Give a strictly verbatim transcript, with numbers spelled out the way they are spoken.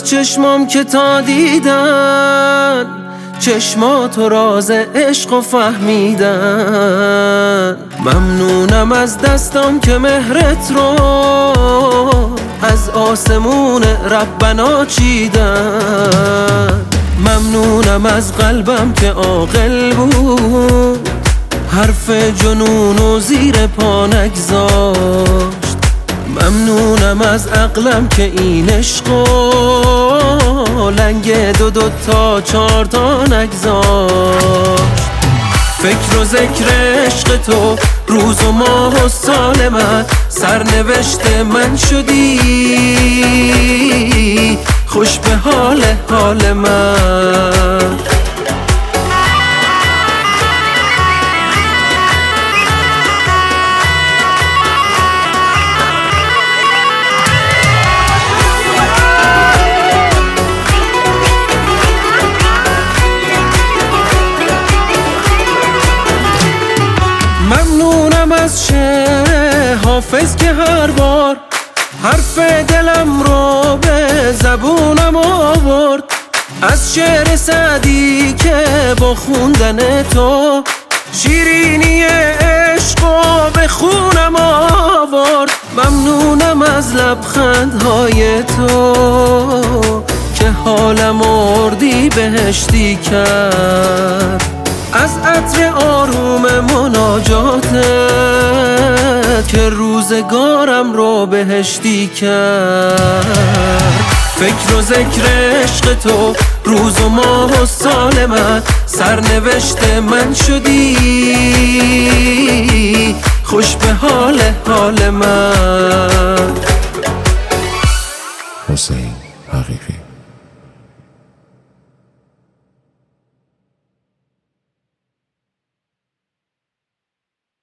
از چشمام که تا دیدن چشماتو راز عشق و فهمیدن. ممنونم از دستام که مهرت رو از آسمون ربنا چیدن. ممنونم از قلبم که عاقل بود حرف جنون و زیر پا نگذاشت. ممنونم از عقلم که این عشقو لنگ دو دو تا چار تا نگذاشت. فکر و ذکر عشق تو روز و ماه و سال من سرنوشت من شدی. خوش به حال حال من. ممنونم از شعر حافظ که هر بار حرف دلم رو به زبونم آورد. از شعر سعدی که با خوندن تو شیرینی عشقو به خونم آورد. ممنونم از لبخندهای تو که حالم اردی بهشتی کرد. از عطر آروم مناجاتت که روزگارم رو بهشتی کرد. فکر و ذکر عشق تو روز و ماه و سال من سرنوشت من شدی. خوش به حال حال من. حسین حقیقی.